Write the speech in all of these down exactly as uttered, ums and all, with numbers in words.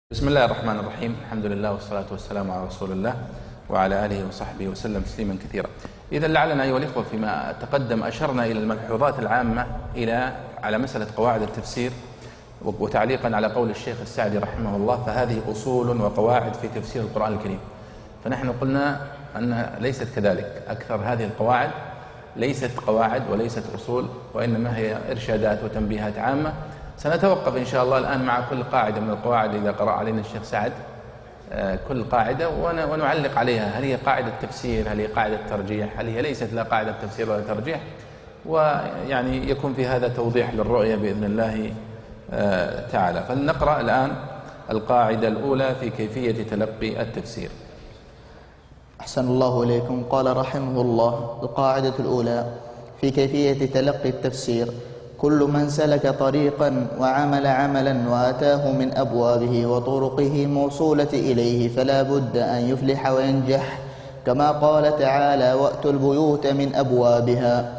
بسم الله الرحمن الرحيم. الحمد لله والصلاة والسلام على رسول الله وعلى آله وصحبه وسلم تسليما كثيرا. إذا لعلنا أيها الإخوة فيما تقدم أشرنا إلى الملحوظات العامة إلى على مسألة قواعد التفسير، وتعليقا على قول الشيخ السعدي رحمه الله، فهذه أصول وقواعد في تفسير القرآن الكريم. فنحن قلنا أنها ليست كذلك، أكثر هذه القواعد ليست قواعد وليست أصول، وإنما هي إرشادات وتنبيهات عامة. سنتوقف إن شاء الله الآن مع كل قاعدة من القواعد إذا قرأ علينا الشيخ سعد كل قاعدة ونعلق عليها، هل هي قاعدة تفسير، هل هي قاعدة ترجيح، هل هي ليست لا قاعدة تفسير ولا ترجيح، ويعني يكون في هذا توضيح للرؤية بإذن الله تعالى. فلنقرأ الآن القاعدة الأولى في كيفية تلقي التفسير. أحسن الله إليكم. قال رحمه الله: القاعدة الأولى في كيفية تلقي التفسير: كل من سلك طريقا وعمل عملا وأتاه من أبوابه وطرقه موصولة إليه فلا بد أن يفلح وينجح، كما قال تعالى: وأتوا البيوت من أبوابها.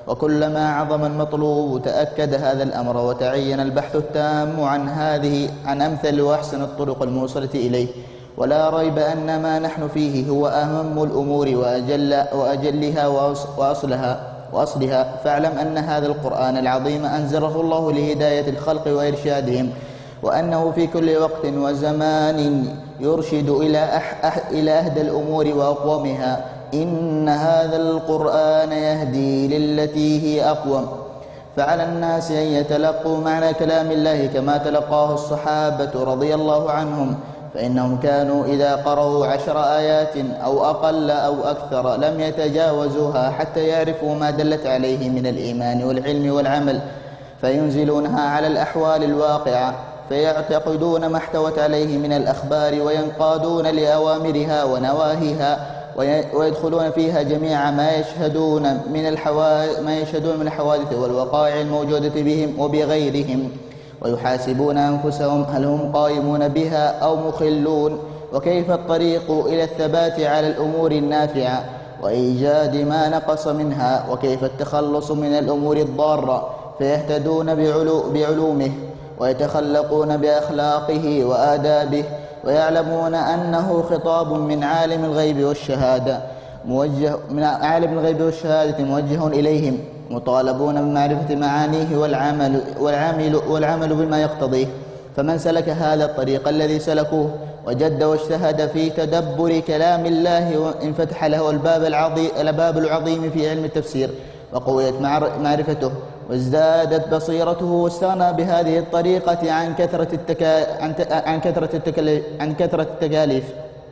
وكلما عظم المطلوب تأكد هذا الأمر وتعين البحث التام عن هذه عن أمثل وأحسن الطرق الموصلة إليه. ولا ريب أن ما نحن فيه هو أهم الأمور وأجل وأجلها وأصلها وأصلها فاعلم أن هذا القرآن العظيم أنزله الله لهداية الخلق وإرشادهم، وأنه في كل وقت وزمان يرشد إلى أح أح إلى أهدى الأمور وأقومها. إن هذا القرآن يهدي للتي هي أقوم. فعلى الناس أن يتلقوا معنى كلام الله كما تلقاه الصحابة رضي الله عنهم، فإنهم كانوا إذا قرأوا عشر آيات أو أقل أو أكثر لم يتجاوزوها حتى يعرفوا ما دلت عليه من الإيمان والعلم والعمل، فينزلونها على الأحوال الواقعة، فيعتقدون ما احتوت عليه من الأخبار وينقادون لأوامرها ونواهيها، ويدخلون فيها جميع ما يشهدون من الحوادث ما يشهدون من الحوادث والوقائع الموجودة بهم وبغيرهم، ويحاسبون أنفسهم هل هم قائمون بها أو مخلون، وكيف الطريق إلى الثبات على الأمور النافعة وإيجاد ما نقص منها، وكيف التخلص من الأمور الضارة، فيهتدون بعلومه ويتخلقون بأخلاقه وآدابه، ويعلمون أنه خطاب من عالم الغيب والشهادة موجه من عالم الغيب والشهادة موجه إليهم، مطالبون بمعرفة معانيه والعمل, والعمل, والعمل بما يقتضيه. فمن سلك هذا الطريق الذي سلكوه وجد واجتهد في تدبر كلام الله انفتح له الباب العظيم, الباب العظيم في علم التفسير، وقويت معرفته وازدادت بصيرته، واستغنى بهذه الطريقة عن كثرة التكا... عن, ت... عن كثرة التكاليف عن كثرة التكاليف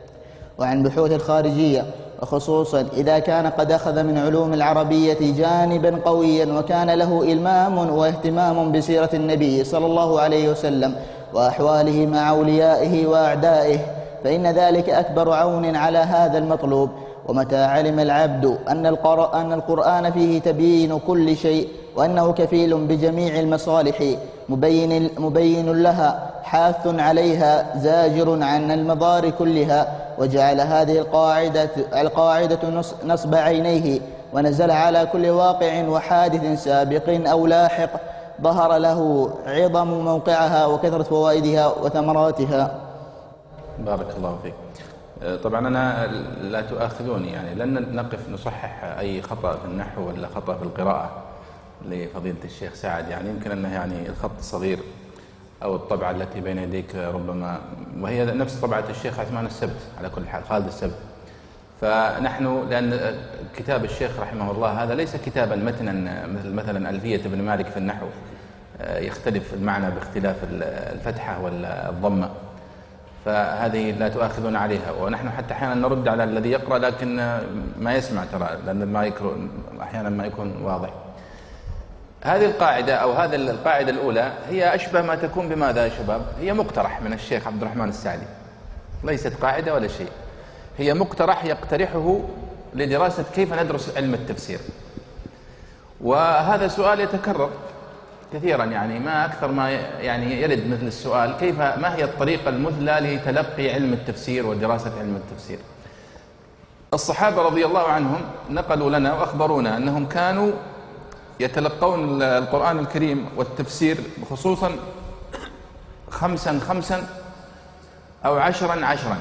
وعن بحوث الخارجية، وخصوصا إذا كان قد أخذ من علوم العربية جانبا قويا وكان له إلمام واهتمام بسيرة النبي صلى الله عليه وسلم وأحواله مع أوليائه وأعدائه، فإن ذلك أكبر عون على هذا المطلوب. ومتى علم العبد أن القرآن فيه تبيين كل شيء وأنه كفيل بجميع المصالح مبين, مبين لها حاث عليها زاجر عن المضار كلها، وجعل هذه القاعدة, القاعدة نصب عينيه، ونزل على كل واقع وحادث سابق أو لاحق ظهر له عظم موقعها وكثرة فوائدها وثمراتها. بارك الله فيك. طبعا أنا لا تؤاخذوني، يعني لن نقف نصحح أي خطأ في النحو ولا خطأ في القراءة لفضيلة الشيخ سعد، يعني يمكن أنه يعني الخط الصغير أو الطبعة التي بين يديك ربما، وهي نفس طبعة الشيخ عثمان السبت على كل حال، خالد السبت. فنحن لأن كتاب الشيخ رحمه الله هذا ليس كتابا متنا مثل مثلا ألفية ابن مالك في النحو، يختلف المعنى باختلاف الفتحة والضمة، فهذه لا تؤاخذون عليها. ونحن حتى أحيانا نرد على الذي يقرأ لكن ما يسمع، ترى لأن ما يكون أحيانا ما يكون واضح. هذه القاعدة أو هذه القاعدة الأولى هي أشبه ما تكون بماذا يا شباب؟ هي مقترح من الشيخ عبد الرحمن السعدي، ليست قاعدة ولا شيء، هي مقترح يقترحه لدراسة كيف ندرس علم التفسير. وهذا سؤال يتكرر كثيرا، يعني ما أكثر ما يعني يرد مثل السؤال: كيف ما هي الطريقة المثلى لتلقي علم التفسير ودراسة علم التفسير؟ الصحابة رضي الله عنهم نقلوا لنا وأخبرونا أنهم كانوا يتلقون القرآن الكريم والتفسير خصوصا خمسا خمسا أو عشرا عشرا.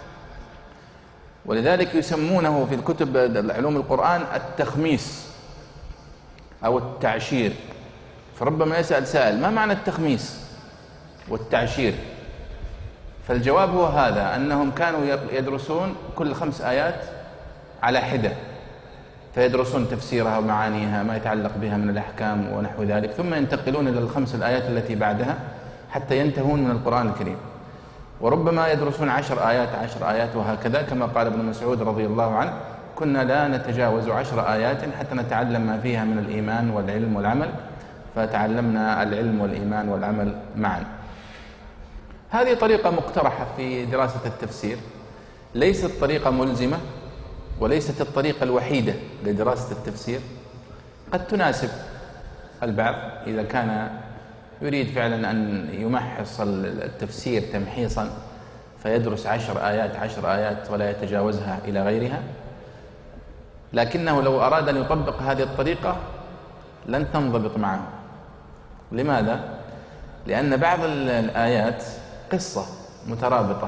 ولذلك يسمونه في الكتب علوم القرآن التخميس أو التعشير. فربما يسأل سائل: ما معنى التخميس والتعشير؟ فالجواب هو هذا، أنهم كانوا يدرسون كل خمس آيات على حدة، فيدرسون تفسيرها ومعانيها ما يتعلق بها من الأحكام ونحو ذلك، ثم ينتقلون إلى الخمس الآيات التي بعدها حتى ينتهون من القرآن الكريم. وربما يدرسون عشر آيات عشر آيات وهكذا، كما قال ابن مسعود رضي الله عنه: كنا لا نتجاوز عشر آيات حتى نتعلم ما فيها من الإيمان والعلم والعمل، فتعلمنا العلم والإيمان والعمل معا. هذه طريقة مقترحة في دراسة التفسير، ليست طريقة ملزمة وليست الطريقة الوحيدة لدراسة التفسير. قد تناسب البعض إذا كان يريد فعلا أن يمحص التفسير تمحيصا، فيدرس عشر آيات عشر آيات ولا يتجاوزها إلى غيرها. لكنه لو أراد أن يطبق هذه الطريقة لن تنضبط معه. لماذا؟ لأن بعض الآيات قصة مترابطة،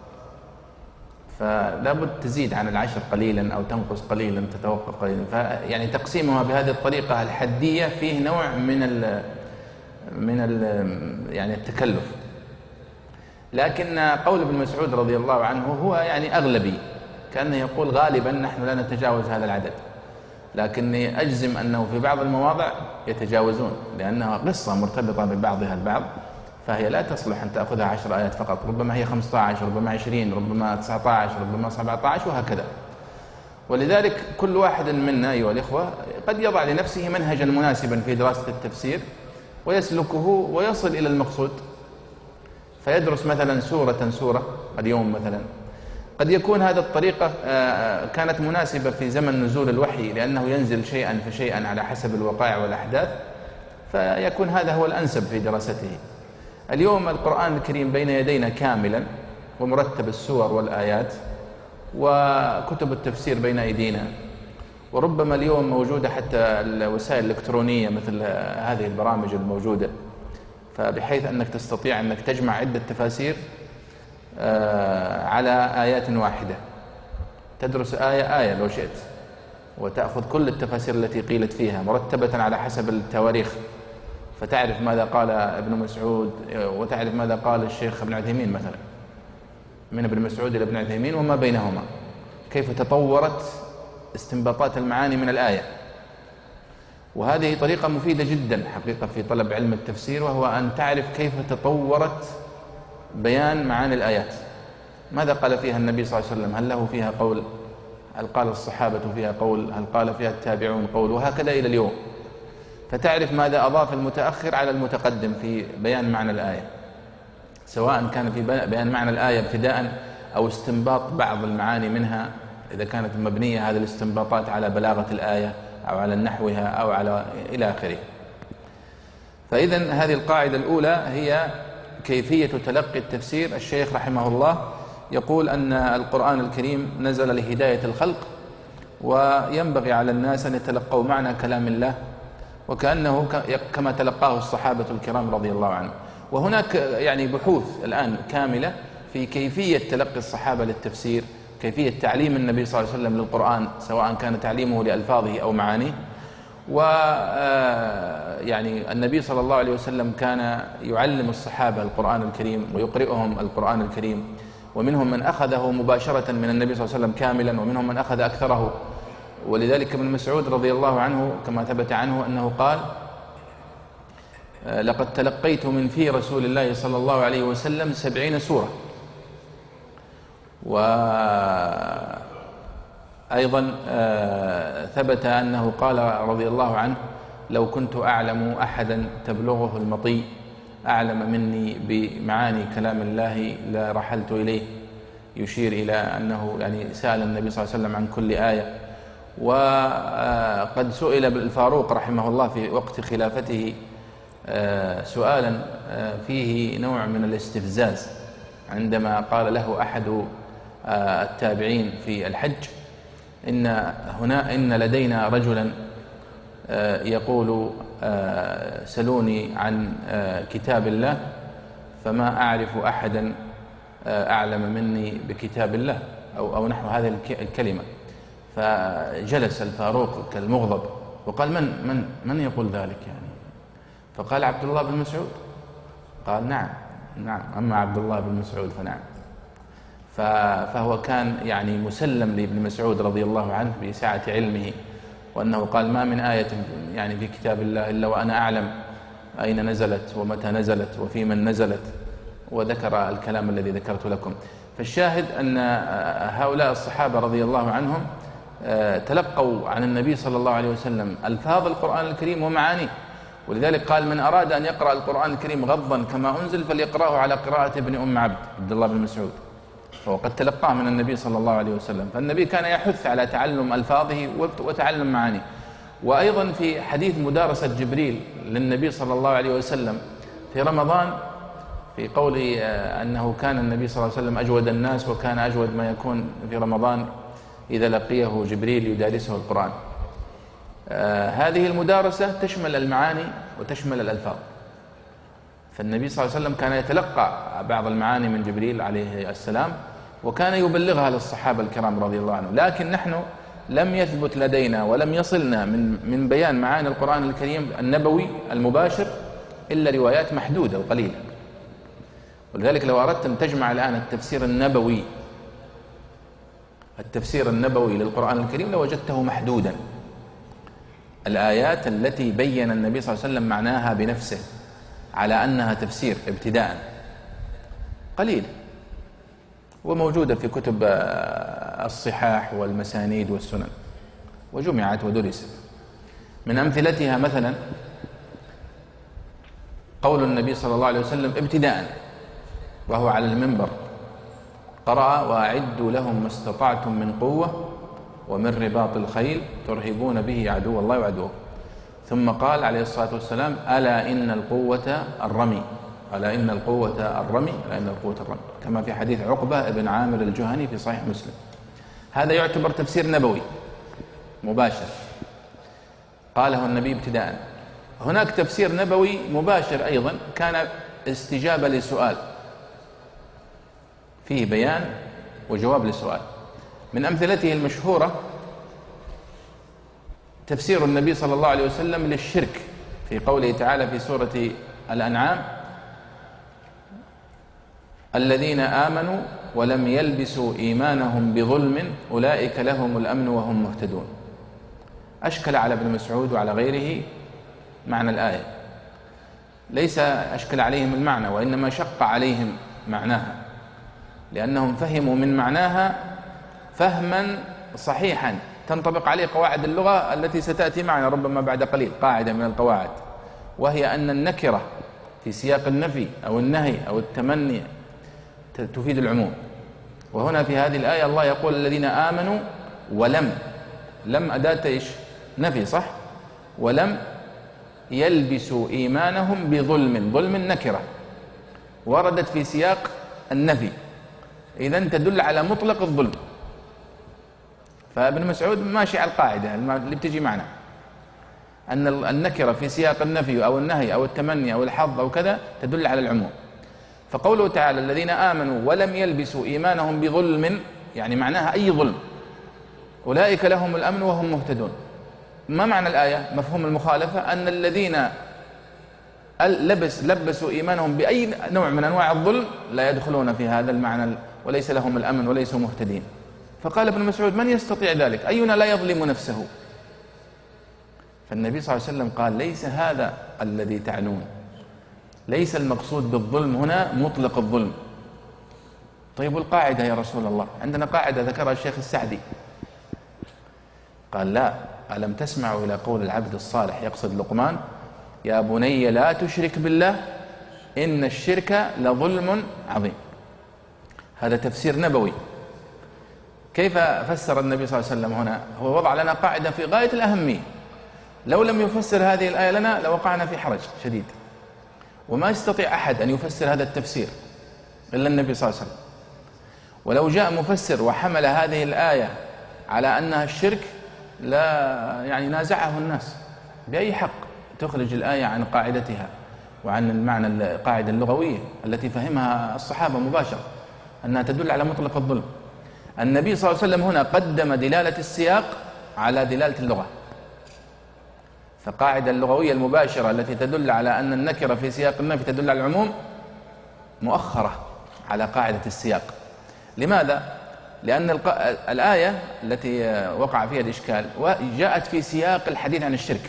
فلا بد تزيد عن العشر قليلا أو تنقص قليلا تتوقف قليلا. فيعني تقسيمها بهذه الطريقة الحدية فيه نوع من ال من ال يعني التكلف. لكن قول ابن مسعود رضي الله عنه هو يعني أغلبي، كأنه يقول غالبا نحن لا نتجاوز هذا العدد، لكني أجزم أنه في بعض المواضع يتجاوزون، لأنها قصة مرتبطة ببعضها البعض، فهي لا تصلح أن تأخذها عشر آيات فقط، ربما هي خمسة عشر، ربما عشرين، ربما تسعة عشر، ربما سبعة عشر وهكذا. ولذلك كل واحد منا أيها الإخوة قد يضع لنفسه منهجا مناسبا في دراسة التفسير ويسلكه ويصل إلى المقصود، فيدرس مثلا سورة سورة اليوم مثلا. قد يكون هذا الطريقة كانت مناسبة في زمن نزول الوحي، لأنه ينزل شيئا فشيئا على حسب الوقائع والأحداث، فيكون هذا هو الأنسب في دراسته. اليوم القرآن الكريم بين يدينا كاملا ومرتب السور والآيات، وكتب التفسير بين أيدينا، وربما اليوم موجودة حتى الوسائل الإلكترونية مثل هذه البرامج الموجودة، فبحيث أنك تستطيع أنك تجمع عدة تفاسير على آيات واحدة، تدرس آية آية لو شئت، وتأخذ كل التفاسير التي قيلت فيها مرتبة على حسب التواريخ، فتعرف ماذا قال ابن مسعود وتعرف ماذا قال الشيخ ابن عثيمين مثلا، من ابن مسعود إلى ابن عثيمين وما بينهما، كيف تطورت استنباطات المعاني من الآية. وهذه طريقة مفيدة جدا حقيقة في طلب علم التفسير، وهو أن تعرف كيف تطورت بيان معاني الآيات، ماذا قال فيها النبي صلى الله عليه وسلم، هل له فيها قول، هل قال الصحابة فيها قول، هل قال فيها التابعون قول، وهكذا إلى اليوم. فتعرف ماذا أضاف المتأخر على المتقدم في بيان معنى الآية، سواء كان في بيان معنى الآية ابتداء أو استنباط بعض المعاني منها، إذا كانت مبنية هذه الاستنباطات على بلاغة الآية أو على نحوها أو على إلى آخره. فإذا هذه القاعدة الأولى هي كيفية تلقي التفسير. الشيخ رحمه الله يقول أن القرآن الكريم نزل لهداية الخلق، وينبغي على الناس أن يتلقوا معنى كلام الله وكأنه كما تلقاه الصحابة الكرام رضي الله عنهم. وهناك يعني بحوث الآن كاملة في كيفية تلقي الصحابة للتفسير، كيفية تعليم النبي صلى الله عليه وسلم للقرآن، سواء كان تعليمه لألفاظه أو معانيه. ويعني النبي صلى الله عليه وسلم كان يعلم الصحابة القرآن الكريم ويقرئهم القرآن الكريم، ومنهم من أخذه مباشرة من النبي صلى الله عليه وسلم كاملا، ومنهم من أخذ أكثره. ولذلك ابن مسعود رضي الله عنه كما ثبت عنه أنه قال: لقد تلقيت من في رسول الله صلى الله عليه وسلم سبعين سورة. وأيضا ثبت أنه قال رضي الله عنه: لو كنت أعلم أحدا تبلغه المطي أعلم مني بمعاني كلام الله لرحلت إليه، يشير إلى أنه يعني سأل النبي صلى الله عليه وسلم عن كل آية. وقد سئل الفاروق رحمه الله في وقت خلافته سؤالا فيه نوع من الاستفزاز، عندما قال له أحد التابعين في الحج: إن هنا إن لدينا رجلا يقول سلوني عن كتاب الله فما أعرف أحدا أعلم مني بكتاب الله أو, أو نحو هذه الكلمة. فجلس الفاروق كالمغضب وقال من, من, من يقول ذلك يعني؟ فقال عبد الله بن مسعود. قال نعم نعم أما عبد الله بن مسعود فنعم. فهو كان يعني مسلم لابن مسعود رضي الله عنه بسعة علمه، وأنه قال ما من آية يعني في كتاب الله إلا وأنا أعلم أين نزلت ومتى نزلت وفي من نزلت، وذكر الكلام الذي ذكرت لكم. فالشاهد أن هؤلاء الصحابة رضي الله عنهم تلقوا عن النبي صلى الله عليه وسلم ألفاظ القرآن الكريم ومعانيه، ولذلك قال من أراد أن يقرأ القرآن الكريم غضا كما أنزل فليقرأه على قراءة ابن أم عبد عبد الله بن مسعود، فهو قد تلقاه من النبي صلى الله عليه وسلم. فالنبي كان يحث على تعلم ألفاظه وتعلم معانيه. وأيضا في حديث مدارسة جبريل للنبي صلى الله عليه وسلم في رمضان، في قول أنه كان النبي صلى الله عليه وسلم أجود الناس وكان أجود ما يكون في رمضان إذا لقيه جبريل يدارسه القرآن. آه هذه المدارسة تشمل المعاني وتشمل الألفاظ، فالنبي صلى الله عليه وسلم كان يتلقى بعض المعاني من جبريل عليه السلام وكان يبلغها للصحابة الكرام رضي الله عنهم. لكن نحن لم يثبت لدينا ولم يصلنا من, من بيان معاني القرآن الكريم النبوي المباشر إلا روايات محدودة وقليلة. ولذلك لو أردت أن تجمع الآن التفسير النبوي التفسير النبوي للقرآن الكريم لوجدته محدودا. الآيات التي بين النبي صلى الله عليه وسلم معناها بنفسه على أنها تفسير ابتداء قليل، وموجودة في كتب الصحاح والمسانيد والسنن وجمعت ودرست. من أمثلتها مثلا قول النبي صلى الله عليه وسلم ابتداء وهو على المنبر قرأ وأعدوا لهم ما استطعتم من قوة ومن رباط الخيل ترهبون به عدو الله وعدوه. ثم قال عليه الصلاة والسلام ألا إن القوة الرمي ألا إن القوة الرمي ألا إن القوة الرمي، كما في حديث عقبة بن عامر الجهني في صحيح مسلم. هذا يعتبر تفسير نبوي مباشر قاله النبي ابتداء. هناك تفسير نبوي مباشر أيضا كان استجابة لسؤال، فيه بيان وجواب لسؤال. من أمثلته المشهورة تفسير النبي صلى الله عليه وسلم للشرك في قوله تعالى في سورة الأنعام الذين آمنوا ولم يلبسوا إيمانهم بظلم أولئك لهم الأمن وهم مهتدون. أشكل على ابن مسعود وعلى غيره معنى الآية، ليس أشكل عليهم المعنى وإنما شق عليهم معناها، لأنهم فهموا من معناها فهما صحيحا تنطبق عليه قواعد اللغة التي ستأتي معنا ربما بعد قليل، قاعدة من القواعد، وهي أن النكرة في سياق النفي أو النهي أو التمني تفيد العموم. وهنا في هذه الآية الله يقول الذين آمنوا ولم، لم أداة إيش؟ نفي، صح؟ ولم يلبسوا إيمانهم بظلم، ظلم نكرة وردت في سياق النفي، إذن تدل على مطلق الظلم. فابن مسعود ماشي على القاعدة اللي بتجي معنا أن النكرة في سياق النفي أو النهي أو التمني أو الحظ أو كذا تدل على العموم. فقوله تعالى الذين آمنوا ولم يلبسوا إيمانهم بظلم يعني معناها أي ظلم أولئك لهم الأمن وهم مهتدون. ما معنى الآية؟ مفهوم المخالفة أن الذين لبس لبسوا إيمانهم بأي نوع من أنواع الظلم لا يدخلون في هذا المعنى وليس لهم الأمن وليسوا مهتدين. فقال ابن مسعود من يستطيع ذلك؟ أينا لا يظلم نفسه؟ فالنبي صلى الله عليه وسلم قال ليس هذا الذي تعنون، ليس المقصود بالظلم هنا مطلق الظلم. طيب والقاعدة يا رسول الله؟ عندنا قاعدة ذكرها الشيخ السعدي، قال لا، ألم تسمعوا إلى قول العبد الصالح يقصد لقمان يا بني لا تشرك بالله إن الشرك لظلم عظيم. هذا تفسير نبوي. كيف فسر النبي صلى الله عليه وسلم هنا؟ هو وضع لنا قاعدة في غاية الأهمية، لو لم يفسر هذه الآية لنا لوقعنا في حرج شديد، وما يستطيع أحد أن يفسر هذا التفسير إلا النبي صلى الله عليه وسلم. ولو جاء مفسر وحمل هذه الآية على أنها الشرك لا يعني نازعه الناس. بأي حق تخرج الآية عن قاعدتها وعن المعنى القاعدة اللغوية التي فهمها الصحابة مباشرة؟ أنها تدل على مطلق الظلم. النبي صلى الله عليه وسلم هنا قدم دلالة السياق على دلالة اللغة، فقاعدة اللغوية المباشرة التي تدل على أن النكرة في سياق النفي تدل على العموم مؤخرة على قاعدة السياق. لماذا؟ لأن الآية التي وقع فيها الإشكال جاءت في سياق الحديث عن الشرك،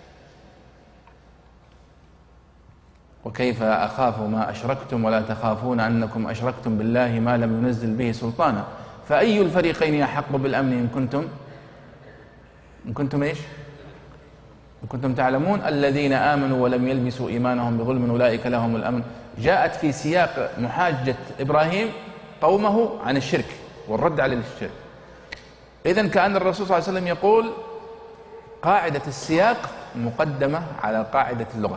وكيف أخاف ما أشركتم ولا تخافون أنكم أشركتم بالله ما لم ينزل به سلطانا فأي الفريقين أحق بالأمن إن كنتم إن كنتم إيش؟ إن كنتم تعلمون الذين آمنوا ولم يلبسوا إيمانهم بظلم أولئك لهم الأمن. جاءت في سياق محاجة إبراهيم قومه عن الشرك والرد على الشرك. إذن كأن الرسول صلى الله عليه وسلم يقول قاعدة السياق مقدمة على قاعدة اللغة،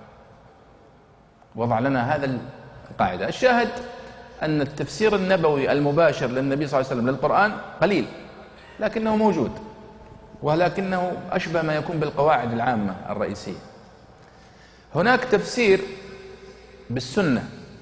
وضع لنا هذا القاعدة. الشاهد أن التفسير النبوي المباشر للنبي صلى الله عليه وسلم للقرآن قليل لكنه موجود، ولكنه أشبه ما يكون بالقواعد العامة الرئيسية. هناك تفسير بالسنة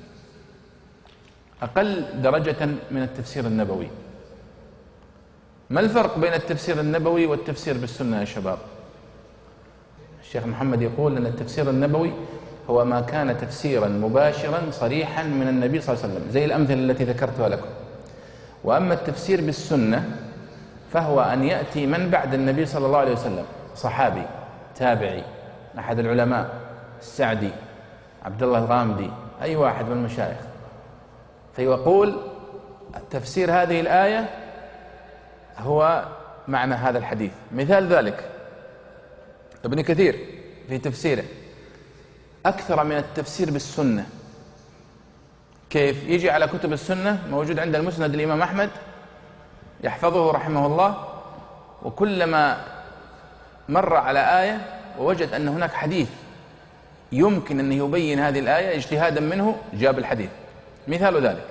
أقل درجة من التفسير النبوي. ما الفرق بين التفسير النبوي والتفسير بالسنة يا شباب؟ الشيخ محمد يقول أن التفسير النبوي هو ما كان تفسيرا مباشرا صريحا من النبي صلى الله عليه وسلم زي الأمثلة التي ذكرتها لكم. وأما التفسير بالسنة فهو أن يأتي من بعد النبي صلى الله عليه وسلم، صحابي، تابعي، أحد العلماء، السعدي، عبد الله الغامدي، أي واحد من المشايخ، فيقول تفسير هذه الآية هو معنى هذا الحديث. مثال ذلك ابن كثير في تفسيره أكثر من التفسير بالسنة. كيف؟ يجي على كتب السنة موجود عند المسند الإمام أحمد يحفظه رحمه الله، وكلما مر على آية ووجد أن هناك حديث يمكن أن يبين هذه الآية اجتهادا منه جاب الحديث. مثال ذلك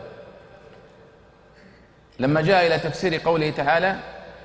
لما جاء إلى تفسير قوله تعالى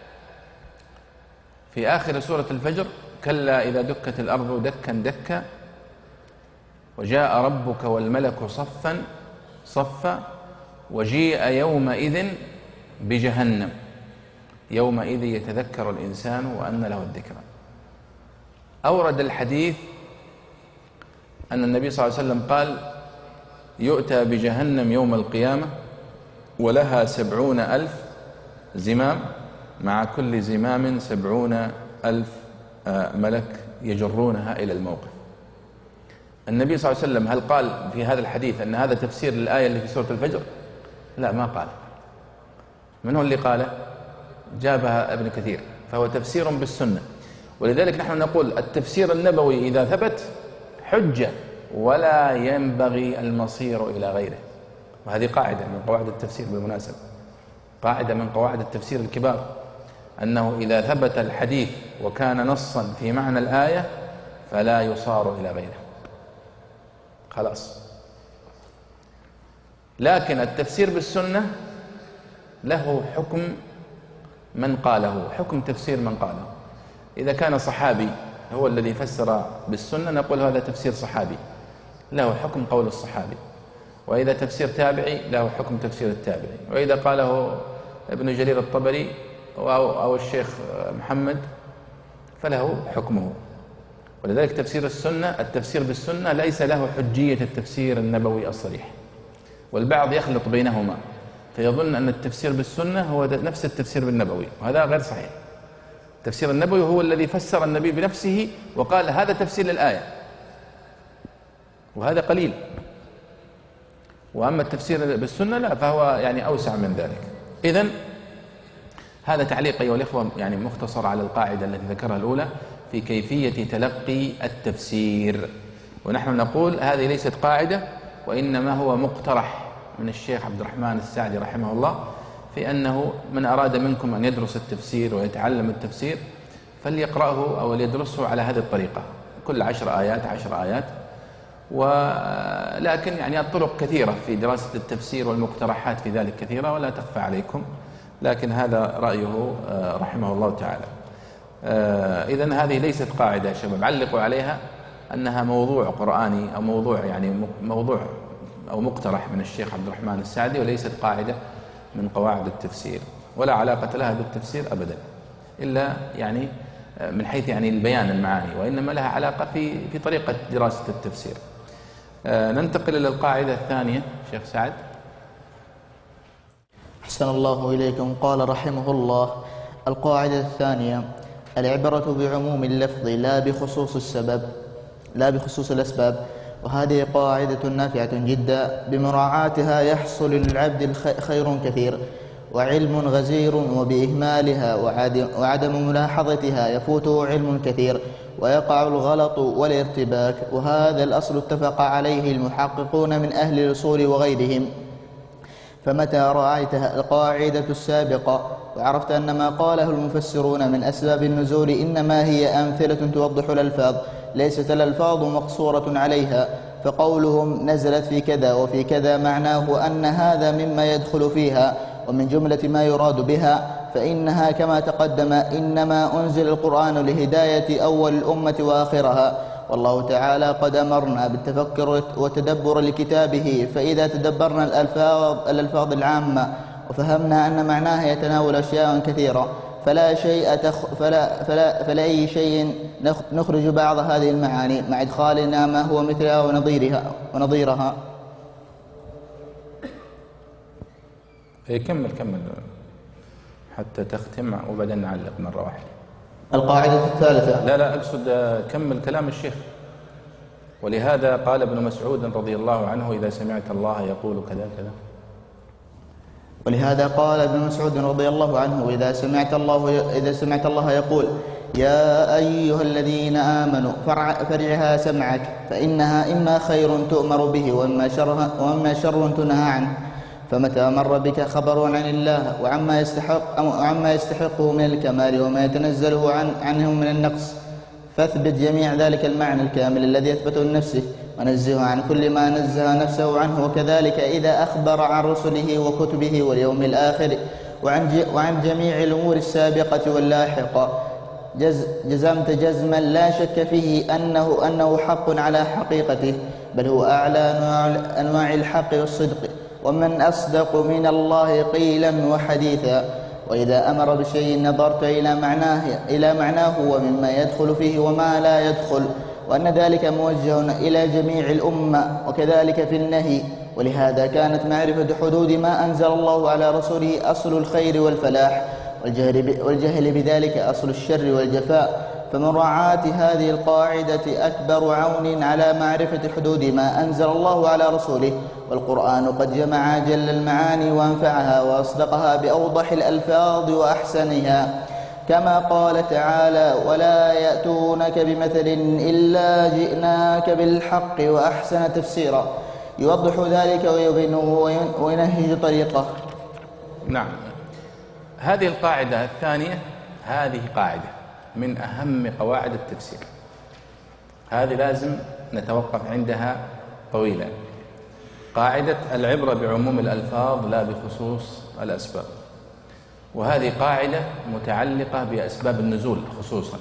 في آخر سورة الفجر كلا إذا دكت الأرض دكا دكا وجاء ربك والملك صفا صفا وجيء يومئذ بجهنم يومئذ يتذكر الإنسان وأن له الذكرى. أورد الحديث أن النبي صلى الله عليه وسلم قال يؤتى بجهنم يوم القيامة ولها سبعون ألف زمام مع كل زمام سبعون ألف ملك يجرونها إلى الموقف. النبي صلى الله عليه وسلم هل قال في هذا الحديث أن هذا تفسير للآية اللي في سورة الفجر؟ لا، ما قال. من هو اللي قاله؟ جابها ابن كثير، فهو تفسير بالسنة. ولذلك نحن نقول التفسير النبوي إذا ثبت حجة ولا ينبغي المصير إلى غيره. وهذه قاعدة من قواعد التفسير بالمناسبة، قاعدة من قواعد التفسير الكبار، أنه إذا ثبت الحديث وكان نصا في معنى الآية فلا يصار إلى غيره، خلاص. لكن التفسير بالسنة له حكم من قاله، حكم تفسير من قاله. إذا كان صحابي هو الذي فسر بالسنة نقول هذا تفسير صحابي له حكم قول الصحابي، وإذا تفسير تابعي له حكم تفسير التابعي، وإذا قاله ابن جرير الطبري أو الشيخ محمد فله حكمه. ولذلك تفسير السنة التفسير بالسنة ليس له حجية التفسير النبوي الصريح، والبعض يخلط بينهما فيظن أن التفسير بالسنة هو نفس التفسير بالنبوي، وهذا غير صحيح. التفسير النبوي هو الذي فسر النبي بنفسه وقال هذا تفسير للآية، وهذا قليل. وأما التفسير بالسنة لا، فهو يعني أوسع من ذلك. إذن هذا تعليق أيها الإخوة يعني مختصر على القاعدة التي ذكرها الأولى في كيفية تلقي التفسير. ونحن نقول هذه ليست قاعدة، وإنما هو مقترح من الشيخ عبد الرحمن السعدي رحمه الله في أنه من أراد منكم أن يدرس التفسير ويتعلم التفسير فليقرأه أو ليدرسه على هذه الطريقة، كل عشر آيات عشر آيات. ولكن يعني الطرق كثيرة في دراسة التفسير والمقترحات في ذلك كثيرة ولا تخفى عليكم، لكن هذا رأيه رحمه الله تعالى. إذن هذه ليست قاعدة يا شباب، علقوا عليها أنها موضوع قرآني أو موضوع يعني موضوع أو مقترح من الشيخ عبد الرحمن السعدي، وليست قاعدة من قواعد التفسير، ولا علاقة لها بالتفسير أبدا، إلا يعني من حيث يعني البيان المعاني، وإنما لها علاقة في في طريقة دراسة التفسير. ننتقل إلى القاعدة الثانية شيخ سعد. أحسن الله إليكم. قال رحمه الله: القاعدة الثانية: العبرة بعموم اللفظ لا بخصوص السبب لا بخصوص الأسباب. وهذه قاعدة نافعة جدا، بمراعاتها يحصل للعبد خير كثير وعلم غزير، وبإهمالها وعدم ملاحظتها يفوته علم كثير ويقع الغلط والارتباك. وهذا الأصل اتفق عليه المحققون من أهل الأصول وغيرهم. فمتى رأيت القاعدة السابقة وعرفت أن ما قاله المفسرون من أسباب النزول إنما هي أمثلة توضح الألفاظ، ليست الألفاظ مقصورة عليها، فقولهم نزلت في كذا وفي كذا معناه أن هذا مما يدخل فيها ومن جملة ما يراد بها، فإنها كما تقدم إنما أنزل القرآن لهداية أول الأمة وآخرها. والله تعالى قد أمرنا بالتفكر وتدبر لكتابه، فإذا تدبرنا الألفاظ, الألفاظ العامة وفهمنا أن معناها يتناول أشياء كثيرة، فلا شيء تخ فلا فلا فلا أي شيء نخرج بعض هذه المعاني مع إدخالنا ما هو مثلها ونظيرها ونظيرها. كمل كمل حتى تختم وبعدين نعلق مرة واحدة. القاعدة الثالثة. لا لا أقصد كمل كلام الشيخ. ولهذا قال ابن مسعود رضي الله عنه: إذا سمعت الله يقول كذا كذا. ولهذا قال ابن مسعود رضي الله عنه: إذا سمعت الله إذا سمعت الله يقول: يا أيها الذين آمنوا فرعها سمعك، فإنها إما خير تؤمر به وإما شر وإما شر تنهى عنه. فمتى مر بك خبر عن الله وعما يستحق وعما يستحقه من الكمال وما يتنزله عن عنه من النقص، فاثبت جميع ذلك المعنى الكامل الذي يثبته لنفسه، ونزهه عن كل ما نزه نفسه عنه. وكذلك إذا أخبر عن رسله وكتبه واليوم الآخر وعن وعن جميع الأمور السابقة واللاحقة، جز جزمت جزما لا شك فيه أنه أنه حق على حقيقته، بل هو أعلى أنواع الحق والصدق. ومن أصدق من الله قيلا وحديثا. وإذا أمر بشيء نظرت إلى معناه إلى معناه ومما يدخل فيه وما لا يدخل، وأن ذلك موجه إلى جميع الأمة. وكذلك في النهي. ولهذا كانت معرفة حدود ما أنزل الله على رسوله أصل الخير والفلاح، والجهل بذلك أصل الشر والجفاء. فمراعاة هذه القاعدة أكبر عون على معرفة حدود ما أنزل الله على رسوله. والقرآن قد جمع جل المعاني وأنفعها وأصدقها بأوضح الألفاظ وأحسنها، كما قال تعالى: ولا يأتونك بمثل إلا جئناك بالحق وأحسن تفسيرا. يوضح ذلك ويبينه وينهج طريقه. نعم، هذه القاعدة الثانية هذه قاعدة من أهم قواعد التفسير، هذه لازم نتوقف عندها طويلا. قاعدة العبرة بعموم الألفاظ لا بخصوص الأسباب، وهذه قاعدة متعلقة بأسباب النزول خصوصا.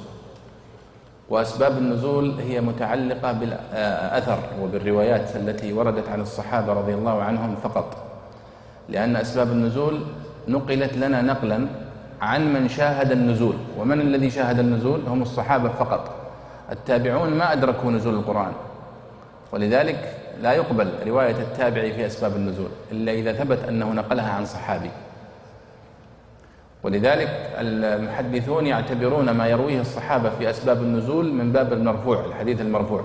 وأسباب النزول هي متعلقة بالأثر وبالروايات التي وردت عن الصحابة رضي الله عنهم فقط، لأن أسباب النزول نقلت لنا نقلا عن من شاهد النزول. ومن الذي شاهد النزول؟ هم الصحابة فقط. التابعون ما أدركوا نزول القرآن، ولذلك لا يقبل رواية التابع في أسباب النزول إلا إذا ثبت أنه نقلها عن صحابي. ولذلك المحدثون يعتبرون ما يرويه الصحابة في أسباب النزول من باب المرفوع، الحديث المرفوع.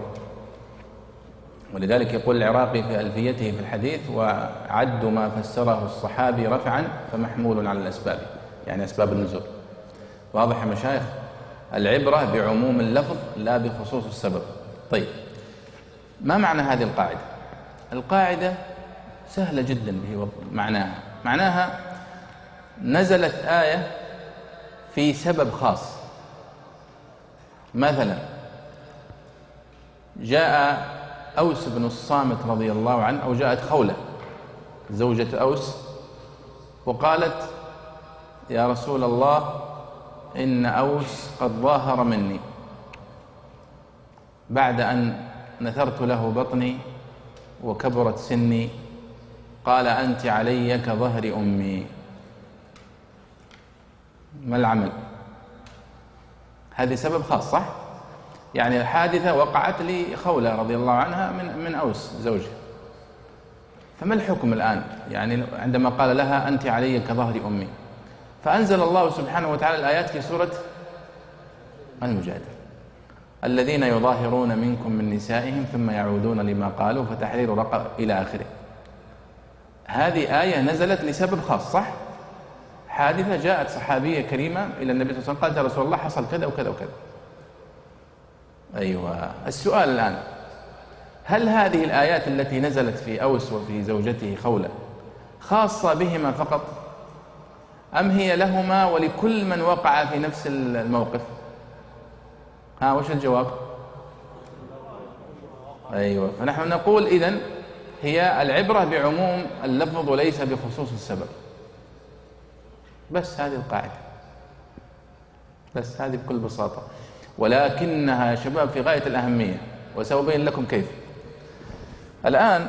ولذلك يقول العراقي في ألفيته في الحديث: وعد ما فسره الصحابي رفعا فمحمول على الأسباب، يعني أسباب النزول. واضح يا مشايخ؟ العبرة بعموم اللفظ لا بخصوص السبب. طيب، ما معنى هذه القاعدة؟ القاعدة سهلة جدا معناها معناها نزلت آية في سبب خاص. مثلا جاء أوس بن الصامت رضي الله عنه، أو جاءت خولة زوجة أوس وقالت: يا رسول الله، إن أوس قد ظاهر مني بعد أن نثرت له بطني وكبرت سني قال أنت علي كظهر أمي، ما العمل؟ هذه سبب خاص صح؟ يعني الحادثة وقعت لخولة رضي الله عنها من من أوس زوجها، فما الحكم الآن؟ يعني عندما قال لها أنت علي كظهر أمي، فأنزل الله سبحانه وتعالى الآيات في سورة المجادلة: الذين يظاهرون منكم من نسائهم ثم يعودون لما قالوا فتحرير رقبة إلى آخره. هذه آية نزلت لسبب خاص صح؟ حادثة، جاءت صحابية كريمة إلى النبي صلى الله عليه وسلم قالت: يا رسول الله حصل كذا وكذا وكذا. أيوة، السؤال الآن: هل هذه الآيات التي نزلت في أوس وفي زوجته خولة خاصة بهما فقط، أم هي لهما ولكل من وقع في نفس الموقف؟ ها وش الجواب؟ أيوة، فنحن نقول إذن هي العبرة بعموم اللفظ وليس بخصوص السبب. بس هذه القاعدة، بس هذه بكل بساطة، ولكنها يا شباب في غاية الأهمية، وسأبين لكم كيف. الآن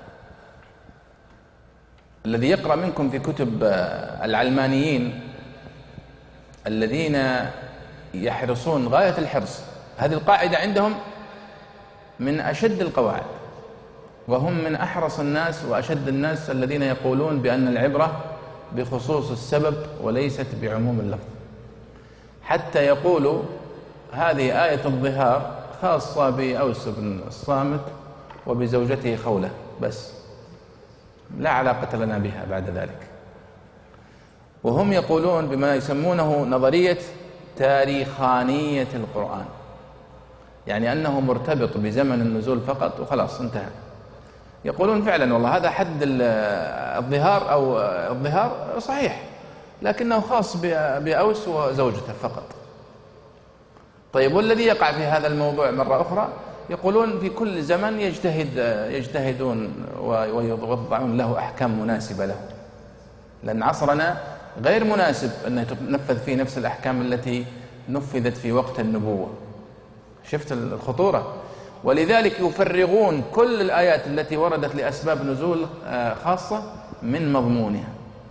الذي يقرأ منكم في كتب العلمانيين الذين يحرصون غاية الحرص، هذه القاعدة عندهم من أشد القواعد، وهم من أحرص الناس وأشد الناس الذين يقولون بأن العبرة بخصوص السبب وليست بعموم اللفظ، حتى يقولوا هذه آية الظهار خاصة بأوس بن الصامت وبزوجته خولة بس، لا علاقة لنا بها بعد ذلك. وهم يقولون بما يسمونه نظرية تاريخانية القرآن، يعني أنه مرتبط بزمن النزول فقط وخلاص انتهى. يقولون فعلا والله هذا حد الظهار أو الظهار صحيح، لكنه خاص بأوس وزوجته فقط. طيب، والذي يقع في هذا الموضوع مرة أخرى يقولون في كل زمن يجتهد يجتهدون ويوضعون له أحكام مناسبة له، لأن عصرنا غير مناسب أن تنفذ فيه نفس الأحكام التي نفذت في وقت النبوة. شفت الخطورة؟ ولذلك يفرغون كل الآيات التي وردت لأسباب نزول خاصة من مضمونها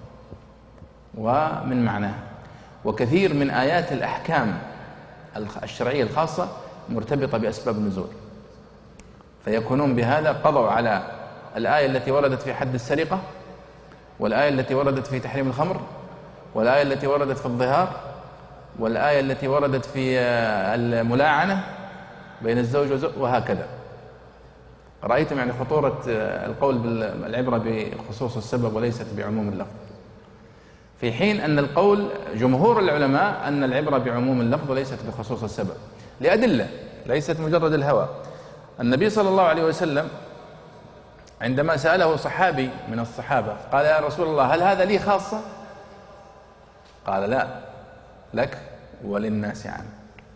ومن معناها، وكثير من آيات الأحكام الشرعية الخاصة مرتبطة بأسباب النزول، فيكونون بهذا قضوا على الآية التي وردت في حد السرقة، والآية التي وردت في تحريم الخمر، والآية التي وردت في الظهار، والآية التي وردت في الملاعنة بين الزوج وزوج، وهكذا. رأيتم يعني خطورة القول بالعبرة بخصوص السبب وليست بعموم اللفظ، في حين أن القول جمهور العلماء أن العبرة بعموم اللفظ وليست بخصوص السبب لأدلة ليست مجرد الهوى. النبي صلى الله عليه وسلم عندما سأله صحابي من الصحابة قال: يا رسول الله هل هذا لي خاصة؟ قال: لا، لك وللناس عام.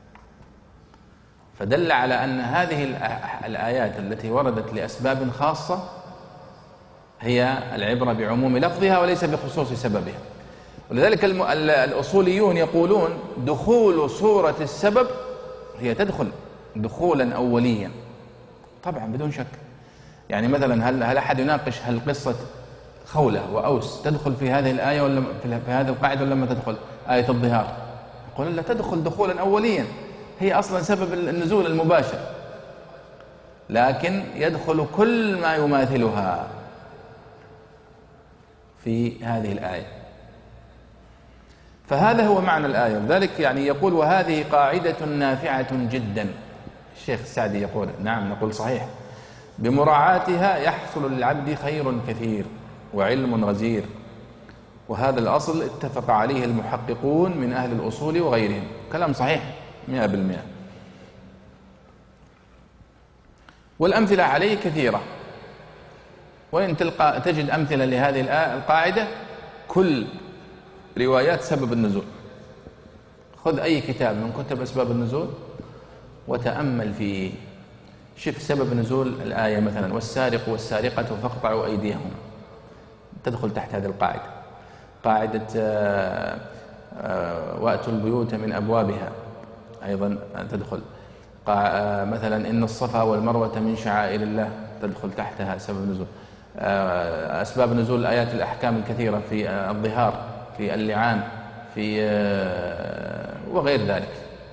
فدل على أن هذه الآيات التي وردت لأسباب خاصة هي العبرة بعموم لفظها وليس بخصوص سببها. ولذلك الأصوليون يقولون دخول صورة السبب هي تدخل دخولا أوليا، طبعا بدون شك. يعني مثلا هل هل أحد يناقش هل قصة خولة وأوس تدخل في هذه الآية ولا في هذه القاعدة ولا ما تدخل؟ آية الظهار يقولون لا، تدخل دخولا أوليا، هي أصلا سبب النزول المباشر، لكن يدخل كل ما يماثلها في هذه الآية. فهذا هو معنى الآية. لذلك يعني يقول: وهذه قاعدة نافعة جدا. الشيخ السعدي يقول: نعم، نقول صحيح، بمراعاتها يحصل للعبد خير كثير وعلم غزير، وهذا الأصل اتفق عليه المحققون من أهل الأصول وغيرهم. كلام صحيح مئة بالمئة، والأمثلة عليه كثيرة، وإن تلقى تجد أمثلة لهذه القاعدة كل روايات سبب النزول. خذ أي كتاب من كتب أسباب النزول وتأمل فيه، شوف سبب نزول الآية مثلا: والسارق والسارقة فاقطعوا أيديهم، تدخل تحت هذه القاعدة. قاعدة وأتوا البيوت من أبوابها أيضا تدخل. مثلا إن الصفا والمروة من شعائر الله تدخل تحتها سبب نزول. أسباب نزول آيات الأحكام الكثيرة في الظهار، في اللعان، في وغير ذلك،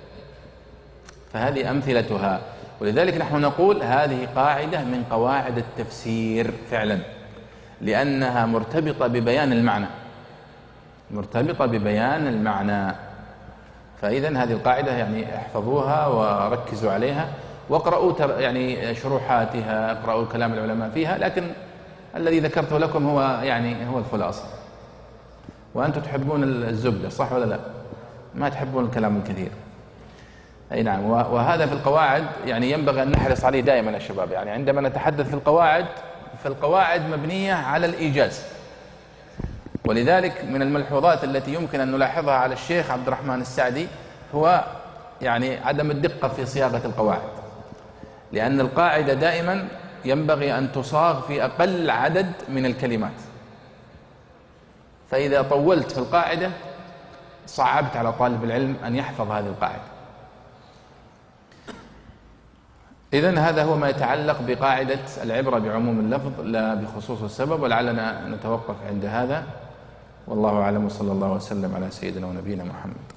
فهذه أمثلتها. ولذلك نحن نقول هذه قاعدة من قواعد التفسير فعلا، لأنها مرتبطة ببيان المعنى، مرتبطة ببيان المعنى. فإذن هذه القاعدة يعني احفظوها وركزوا عليها واقرأوا يعني شروحاتها، اقرأوا كلام العلماء فيها، لكن الذي ذكرته لكم هو يعني هو الخلاصة. وأنتم تحبون الزبدة صح ولا لا؟ ما تحبون الكلام الكثير. أي نعم. وهذا في القواعد يعني ينبغي أن نحرص عليه دائما يا شباب. يعني عندما نتحدث في القواعد، فالقواعد مبنية على الإيجاز. ولذلك من الملحوظات التي يمكن أن نلاحظها على الشيخ عبد الرحمن السعدي هو يعني عدم الدقة في صياغة القواعد، لأن القاعدة دائما ينبغي أن تصاغ في أقل عدد من الكلمات، فإذا طولت في القاعدة صعبت على طالب العلم أن يحفظ هذه القاعدة. إذن هذا هو ما يتعلق بقاعدة العبرة بعموم اللفظ لا بخصوص السبب، ولعلنا نتوقف عند هذا، والله أعلم، وصلى الله وسلم على سيدنا ونبينا محمد.